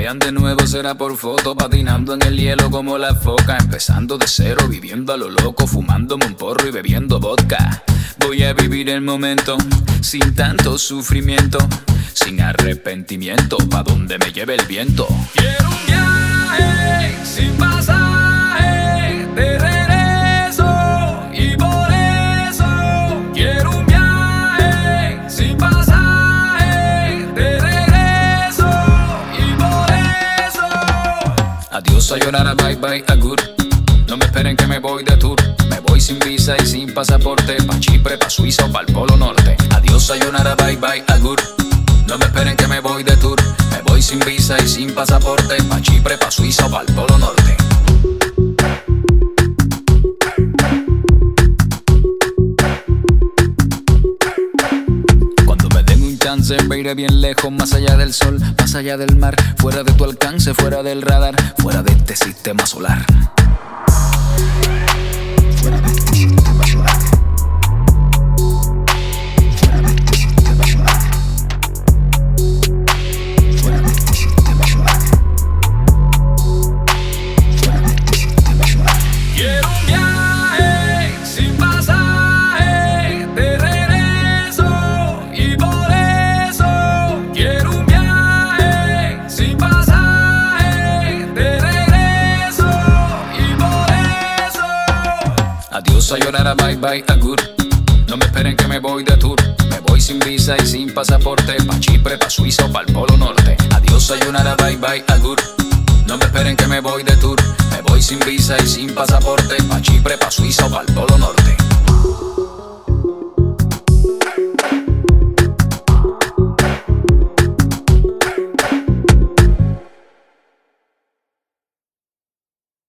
vean de nuevo será por foto, patinando en el hielo como la foca, empezando de cero, viviendo a lo loco, fumándome un porro y bebiendo vodka. Voy a vivir el momento sin tanto sufrimiento, sin arrepentimiento, pa' donde me lleve el viento. Quiero un viaje sin pasaje de regreso, y por eso quiero un viaje sin pasaje de regreso, y por eso adiós, sayonara, bye bye, agur. No me esperen que me voy de tour. Me voy sin visa y sin pasaporte, pa' Chipre, pa' Suiza o pa'l Polo Norte. Adiós, sayonara, bye bye, agur. No me esperen que me voy de tour. Me voy sin visa y sin pasaporte, pa' Chipre, pa' Suiza o pa'l Polo Norte. Cuando me den un chance me iré bien lejos, más allá del sol, más allá del mar, fuera de tu alcance, fuera del radar, fuera de este sistema solar. Fuera de este sistema solar. Fuera de este sistema solar. Fuera de este sistema solar. Fuera de este sistema solar. Quiero un viaje sin pasaje de regreso, y por eso quiero un viaje sin pasaje de regreso, y por eso adiós, sayonara, bye bye, agur. No me esperen que me voy de tour. Me voy sin visa y sin pasaporte, pa' Chipre, pa' Suiza o pa'l Polo Norte. Adiós, sayonara, bye bye, agur. No me esperen que me voy de tour. Me voy sin visa y sin pasaporte, pa' Chipre, pa' Suiza o pa'l Polo Norte.